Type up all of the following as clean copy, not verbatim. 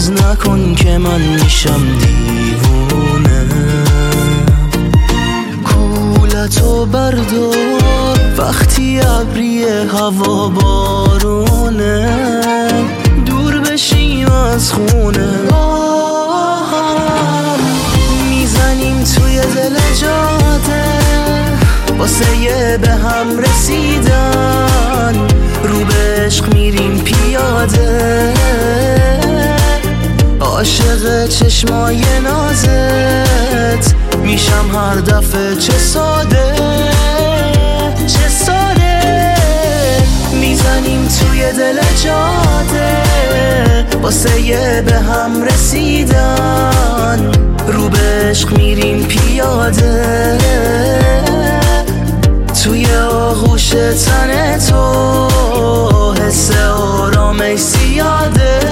باز نکن که من میشم دیوونه. کولتو بردار وقتی ابری هوا بارونه، دور بشیم از خونه. میزنیم توی دل جاده واسه یه به هم رسیدن، رو به عشق میریم پیاده، عاشق چشمای نازت میشم هر دفعه. چه ساده چه ساده، میزنیم توی دل جاده واسه یه به هم رسیدن، رو به عشق میریم پیاده، توی آغوش تن تو حس آرامش زیاده.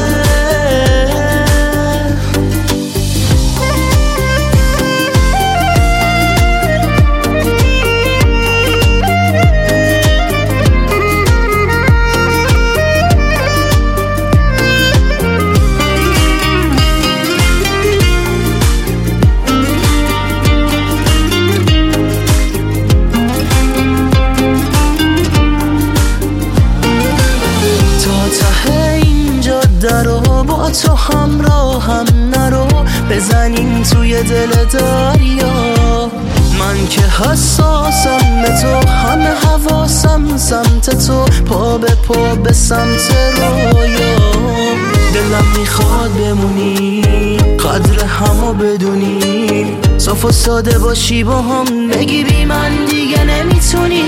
درو با تو همراهم نرو، بزنیم توی دل دریا. من که حساسم به تو، همه حواسم سمت تو، پا به پا به سمت رویا. دلم میخواد بمونی، قدر همو بدونی، صاف و ساده باشی با هم، بگی بی من دیگه نمیتونی.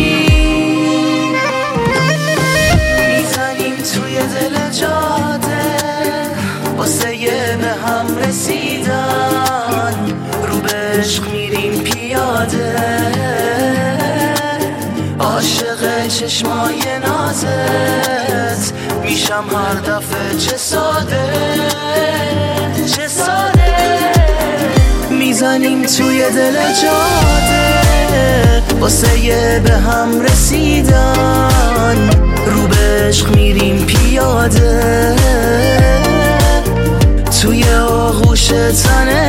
میزنیم توی دل جاده واسه یه به هم رسیدن، رو به عشق میریم پیاده، عاشق چشمای نازت میشم هر دفعه. چه ساده چه ساده، میزنیم توی دل جاده واسه یه به هم رسیدن، رو به عشق میریم پیاده، توی آغوش تن